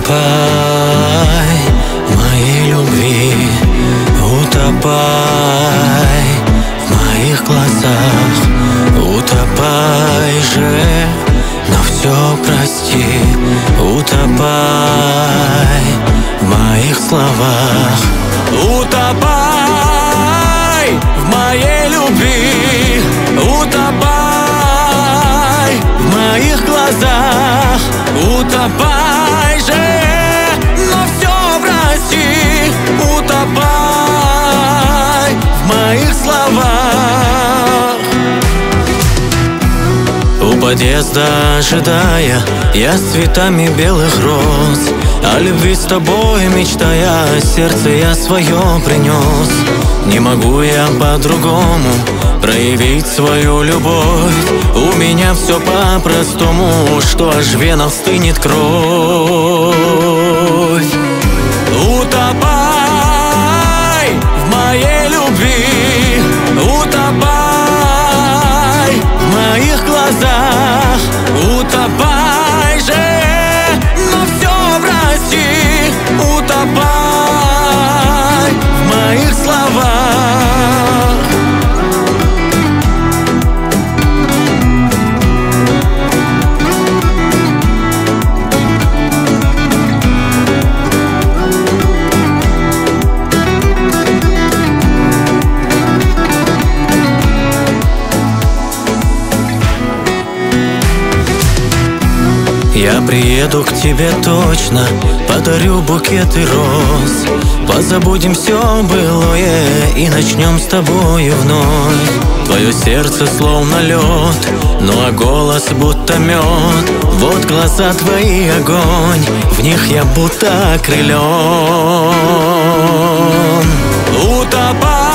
Утопай в моей любви, утопай в моих глазах, утопай же, но все прости. Утопай в моих словах, утопай в моей любви, утопай в моих глазах, утопай же, но все прости. Утопай в моих словах. У подъезда ожидая, я с цветами белых роз, о любви с тобой мечтая, сердце я свое принес. Не могу я по-другому проявить свою любовь. У меня все по-простому, что аж в венах стынет кровь. Утопай в моей любви, утопай в моих глазах, утопай же, но все прости. Утопай в моих словах. Я приеду к тебе точно, подарю букеты роз. Позабудем все былое и начнем с тобою вновь. Твое сердце словно лед, ну а голос будто мед. Вот глаза твои огонь, в них я будто окрылен. Утопай